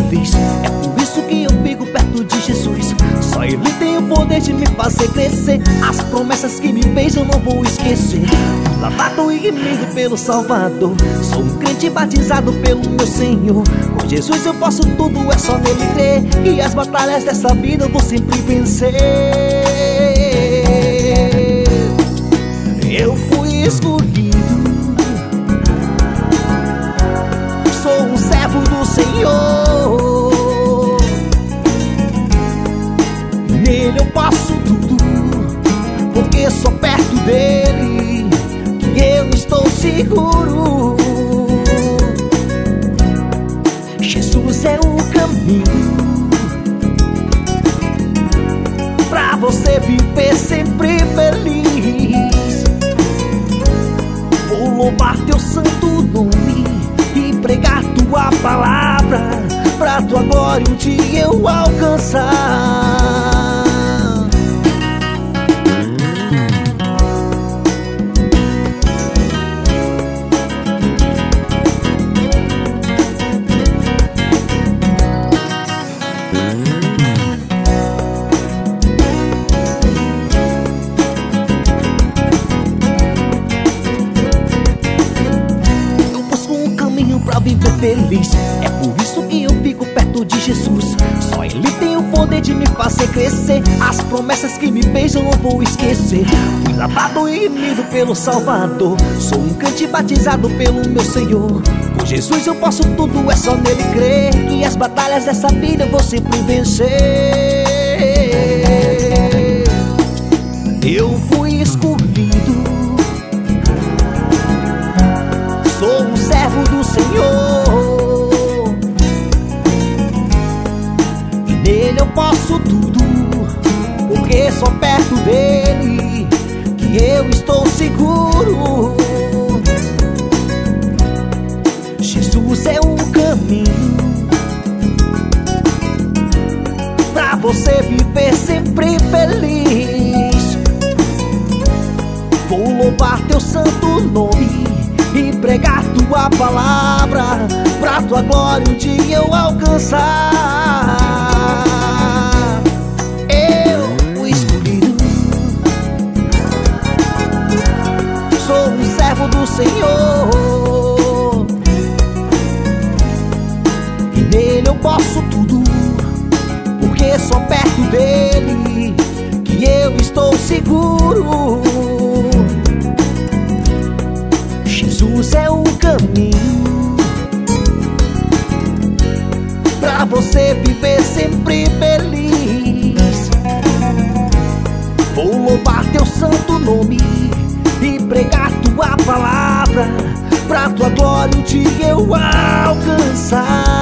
feliz. É por isso que eu fico perto de Jesus. Só Ele tem o poder de me fazer crescer. As promessas que me fez eu não vou esquecer. Lavado e remido pelo Salvador. Sou um crente batizado pelo meu Senhor. Com Jesus eu posso tudo, é só nele crer. E as batalhas dessa vida eu vou sempre vencer. Eu fui escolhido, sou um servo do Senhor. Nele eu posso tudo, porque sou perto dele que eu estou seguro. Jesus é o caminho pra você viver sempre feliz. Vou louvar teu santo nome e pregar tua palavra, pra tua glória um dia eu alcançar. Pra viver feliz, é por isso que eu fico perto de Jesus. Só Ele tem o poder de me fazer crescer. As promessas que me fez eu não vou esquecer. Fui lavado e remido pelo Salvador. Sou um crente batizado pelo meu Senhor. Com Jesus eu posso tudo, é só nele crer. E as batalhas dessa vida eu vou sempre vencer. Eu fui escolhido, sou um servo do Senhor. E nele eu posso tudo, porque só perto dele que eu estou seguro. Jesus é o caminho pra você viver sempre feliz. Vou louvar teu santo nome e pregar tua palavra, pra tua glória um dia eu alcançar. Eu fui escolhido, sou um servo do Senhor. E nele eu posso tudo, porque só perto dele que eu estou seguro. Jesus é o caminho pra você viver sempre feliz. Vou louvar teu santo nome e pregar tua palavra, pra tua glória um dia eu alcançar.